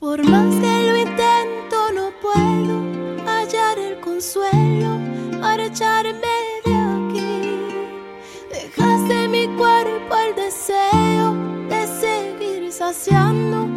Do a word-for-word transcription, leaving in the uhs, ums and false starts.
Por más que lo intento no puedo hallar el consuelo, marcharme de aquí. Dejaste en mi cuerpo el deseo de seguir saciando